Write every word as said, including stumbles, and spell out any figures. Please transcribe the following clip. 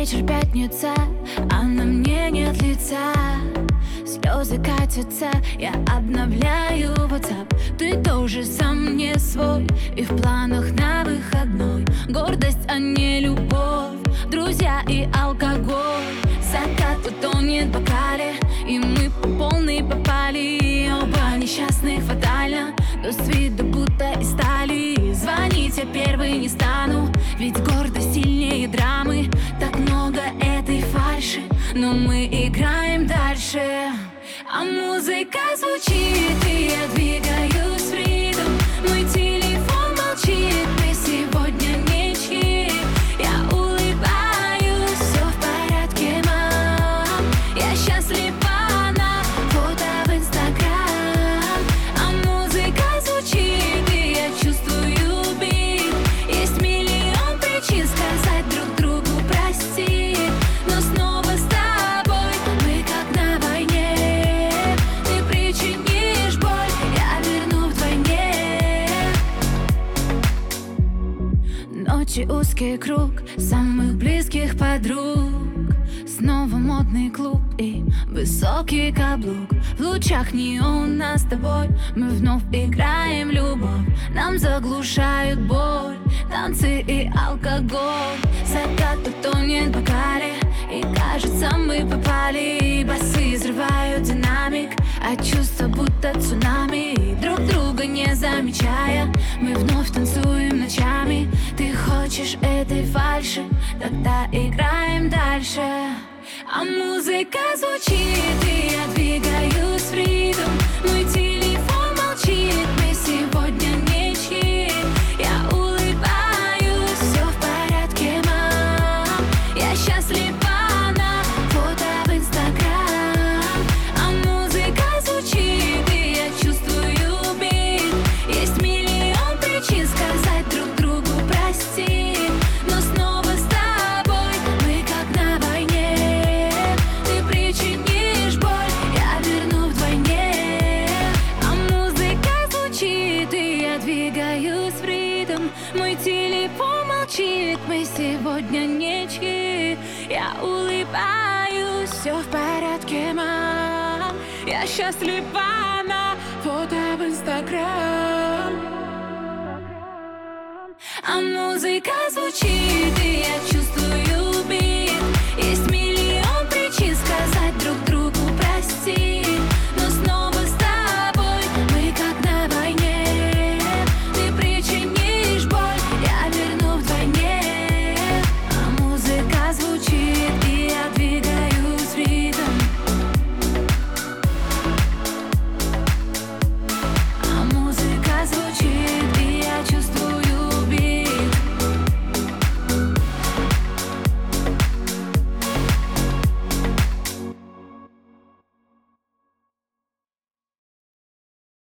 вечер, пятница, а на мне нет лица. Слезы катятся, я обновляю WhatsApp. Ты тоже сам не свой, и в планах на выходной гордость, а не любовь, друзья и алкоголь. Закат утонет в бокале, и мы по полной попали. Оба несчастных фатально, но с виду будто из стали. Звонить я первый не стану, ведь гордость сильнее драмы. Так много этой фальши, но мы играем дальше. А музыка звучит, и я двигаюсь в ритм. Мой телефон молчит, мы сегодня ничьи. Я улыбаюсь, все в порядке, мам. Я счастлива на фото в Инстаграм. А музыка звучит, и я чувствую бит. Есть миллион причин сказать друг другу прости, но снова с тобой мы как на войне. Ты причинишь боль, я верну вдвойне. Ночи узкий круг самых близких подруг. Снова модный клуб и высокий каблук. В лучах неона с тобой мы вновь играем любовь. Нам заглушают боль танцы и алкоголь. Закат утонет в бокале, и кажется мы попали. Басы взрывают динамик, а чувства будто цунами. Друг друга не замечая, мы вновь танцуем ночами. Ты хочешь этой фальши, тогда играем дальше. А музыка звучит, и я двигаюсь в ритм. Мой телефон молчит, мы сегодня ничьи. Я улыбаюсь, все в порядке, мам. Я счастлива на фото в Инстаграм. А музыка звучит, и я чувствую бит. Есть миллион причин сказать друг другу прости, но снова с тобой мы как на войне. Ты причинишь боль, я верну вдвойне. А музыка звучит, и я двигаюсь в ритм. Мой телефон молчит, мы сегодня ничьи. Я улыбаюсь, все в порядке, мам. Я счастлива на фото в Инстаграм. А музыка звучит, и я чувствую